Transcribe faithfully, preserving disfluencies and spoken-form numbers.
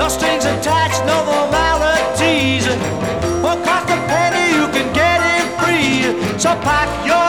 strings attached, no formalities. For cost a penny, you can get it free. So pack your